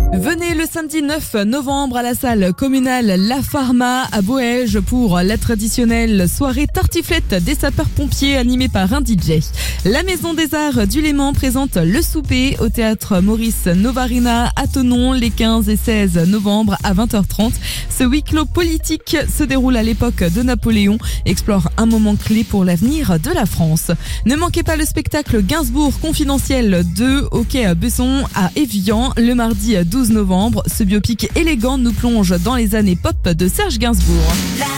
Venez le samedi 9 novembre à la salle communale La Pharma à Boëge pour la traditionnelle soirée tartiflette des sapeurs-pompiers animée par un DJ. La Maison des Arts du Léman présente le souper au théâtre Maurice Novarina à Thonon les 15 et 16 novembre à 20h30. Ce huis clos politique se déroule à l'époque de Napoléon, explore un moment clé pour l'avenir de la France. Ne manquez pas le spectacle Gainsbourg confidentiel 2 au quai Besson à Évian le mardi 12 novembre. Ce biopic élégant nous plonge dans les années pop de Serge Gainsbourg.